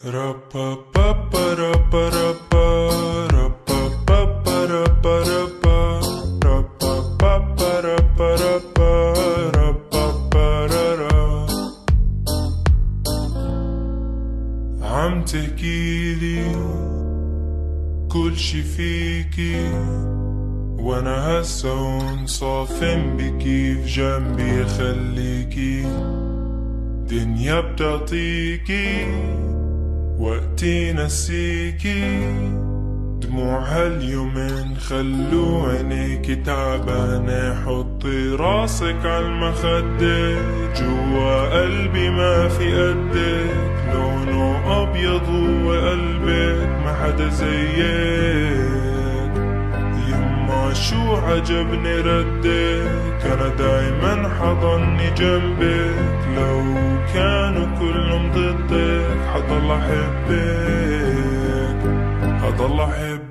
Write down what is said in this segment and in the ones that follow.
عم تحكيلي كل شي فيكي وانا هسا هون صافن بكيف جنبي خليكي. دنيا بتعطيكي وقتي نسيكي، دموع هاليومين خلو عينيكي تعبانة. حطي راسك عالمخدة، جوا قلبي ما في قدك، لونه أبيض وقلبك ما حدا زيك. يما شو عجبني ردك، أنا دايما حضني جنبك، لو كانوا كلهم ضدك حضل أحبك، حضل أحبك.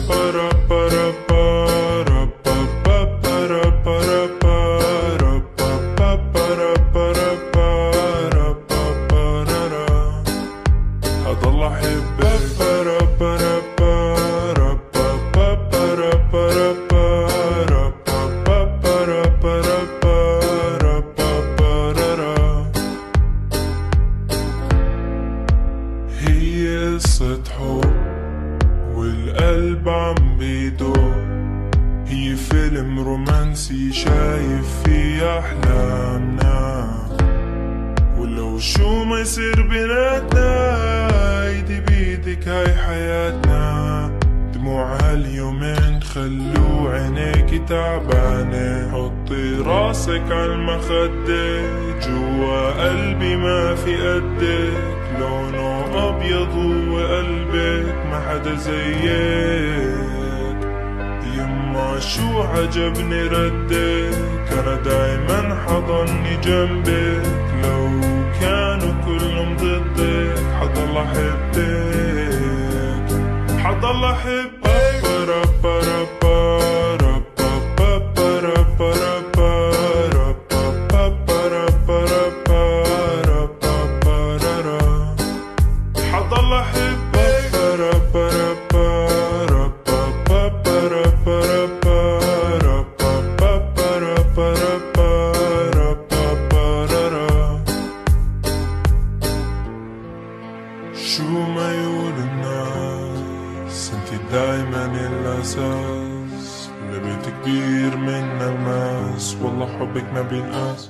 هي قصة حب والقلب عم بيدق، هي فيلم رومانسي شايف فيه أحلامنا، ولو شو ما يصير بيناتنا ايدي بيدك هاي حياتنا. دموع هاليومين خلو عينيكي تعبانة، حطي راسك عالمخدة، جوا قلبي ما في قدك، لونه أبيض وقلبك ما حدا زيك. يما شو عجبني ردك، أنا دايما حضني جنبك، لو كانوا كلهم ضدك حضل أحبك، حضل أحبك. حضل أحبك، شو ما يقول الناس انتي دايما الأساس، لبيت كبير من الماس، والله حبك ما بينقاس.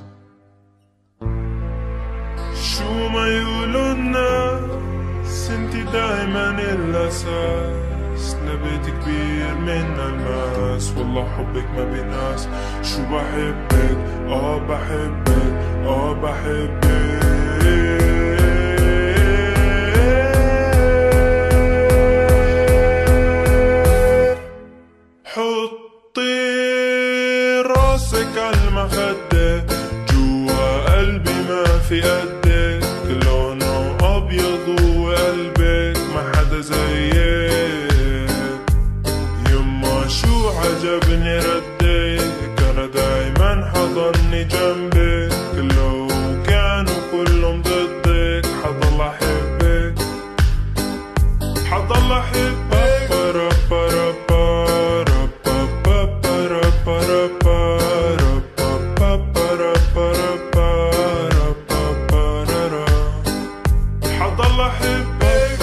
شو ما يقولوا الناس انتي دايما الأساس، لبيت كبير من الماس، والله حبك ما بينقاس. شو بحبك بحبك بحبك. حطي راسك عالمخدة، جوا قلبي ما في قدك، لونه أبيض وقلبك ما حدا زيك. يما شو عجبني ردك، أنا دايما حضني جنبك، لو كانوا كلهم ضدك حضل أحبك، حضل أحبك. حضل أحبك،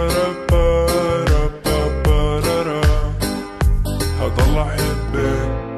حضل أحبك.